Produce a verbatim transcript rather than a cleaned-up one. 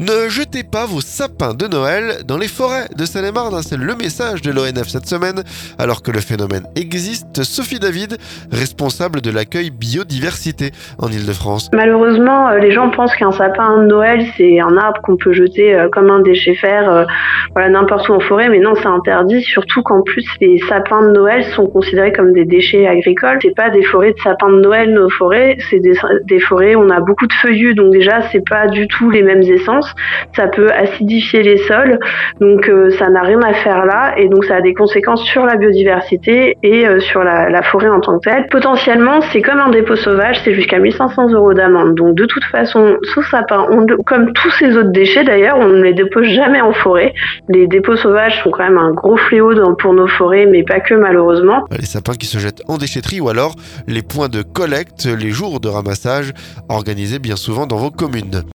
Ne jetez pas vos sapins de Noël dans les forêts de Seine-et-Marne. C'est le message de l'O N F cette semaine. Alors que le phénomène existe, Sophie David, responsable de l'accueil biodiversité en Île-de-France. Malheureusement, euh, les gens pensent qu'un sapin de Noël, c'est un arbre qu'on peut jeter euh, comme un déchet vert euh, voilà, n'importe où en forêt, mais non, c'est interdit, surtout qu'en plus, les sapins de Noël sont considérés comme des déchets agricoles. C'est pas des forêts de sapins de Noël, nos forêts, c'est des, des forêts où on a beaucoup de feuillus, donc déjà, c'est pas du tout les mêmes essences. Ça peut acidifier les sols, donc euh, ça n'a rien à faire là, et donc ça a des conséquences sur la biodiversité et euh, sur la, la forêt en tant que telle. Potentiellement, c'est comme un dépôt sauvage, c'est jusqu'à mille cinq cents euros d'amende. Donc de toute façon, ce sapin, on, comme tous ces autres déchets d'ailleurs, on ne les dépose jamais en forêt. Les dépôts sauvages sont quand même un gros fléau dans, pour nos forêts, mais pas que malheureusement. Les sapins qui se jettent en déchetterie ou alors les points de collecte, les jours de ramassage organisés bien souvent dans vos communes.